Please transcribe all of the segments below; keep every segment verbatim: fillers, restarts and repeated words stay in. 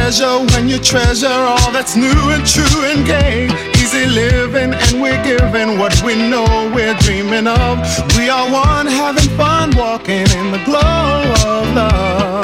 pleasure when you treasure all that's new and true and gay. Easy living and we're giving what we know we're dreaming of. We are one having fun walking in the glow of love.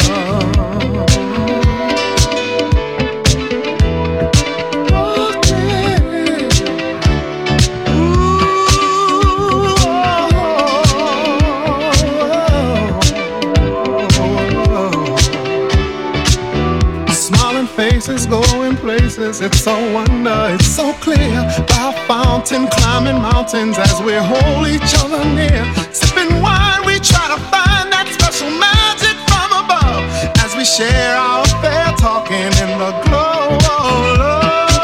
Faces going places, it's so wonder, it's so clear. By a fountain, climbing mountains as we hold each other near. Sipping wine, we try to find that special magic from above as we share our affair, talking in the glow of love.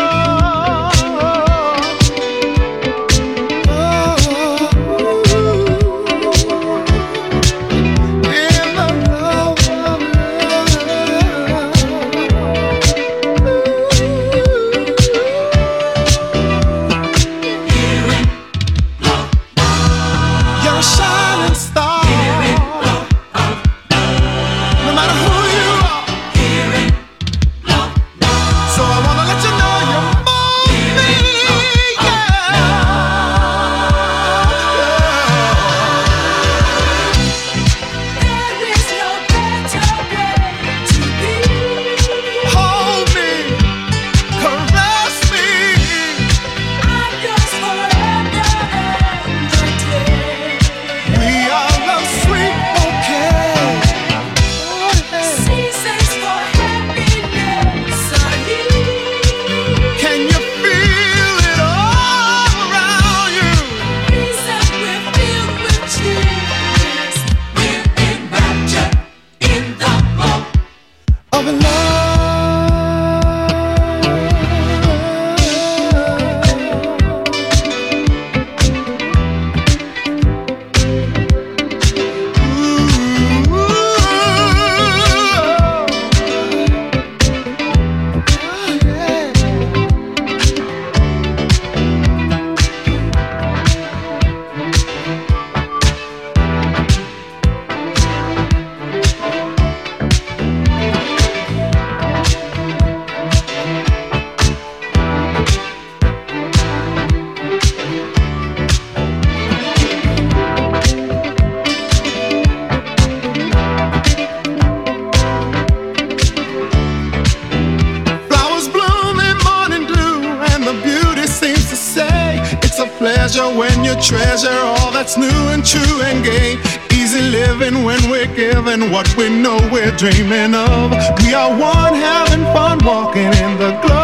When you treasure all that's new and true and gay. Easy living when we're giving what we know we're dreaming of. We are one having fun walking in the glow